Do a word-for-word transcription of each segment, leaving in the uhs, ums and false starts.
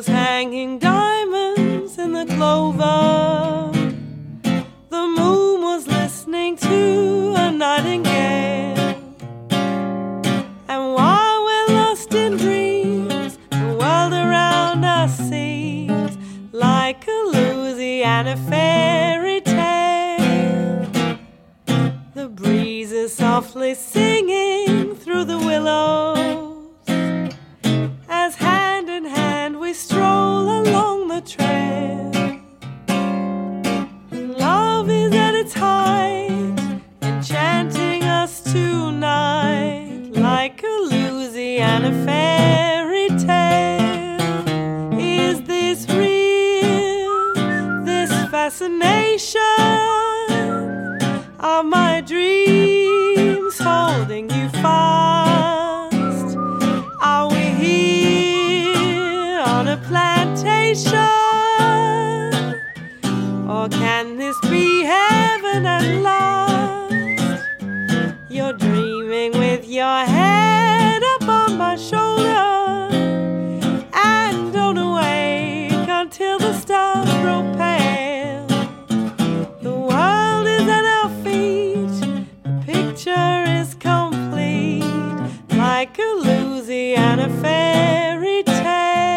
was hanging diamonds in the clover. The moon was listening to a nightingale. And while we're lost in dreams, the world around us seems like a Louisiana fairy tale. The breeze is softly singing through the willows as hand in hand we stroll along the trail. Love is at its height, enchanting us tonight like a Louisiana fairy tale. Is this real, this fascination? Are my dreams holding you fast? Are we here on a plantation? Or can this be heaven at last? You're dreaming with your head up on my shoulder, and don't awake until the stars grow pale. The world is at our feet, the picture is complete, like a Louisiana fairy tale.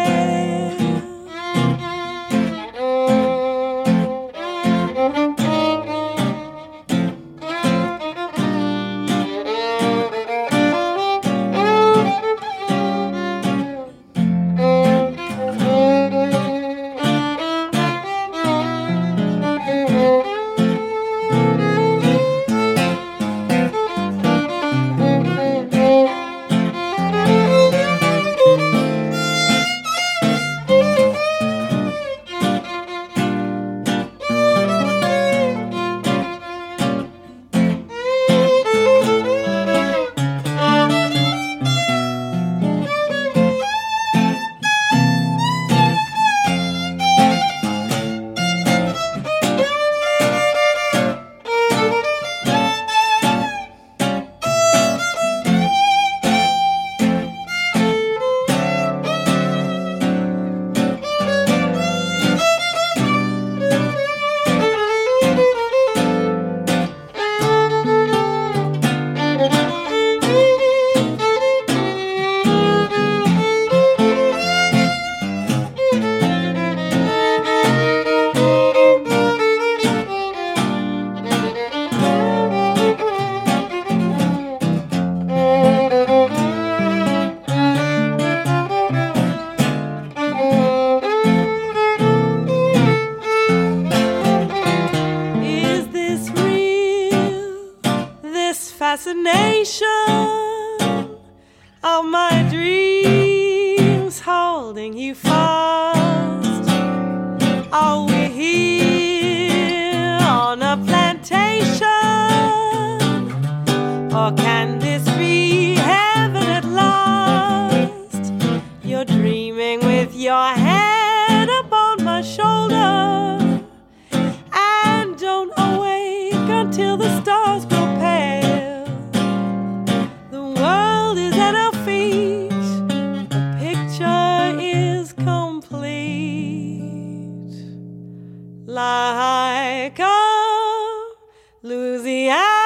Fascination of my dreams holding you fast. Are we here on a plantation? Or can this be heaven at last? You're dreaming with your head up on my shoulder, and don't awake until the stars grow pale. Like a Louisiana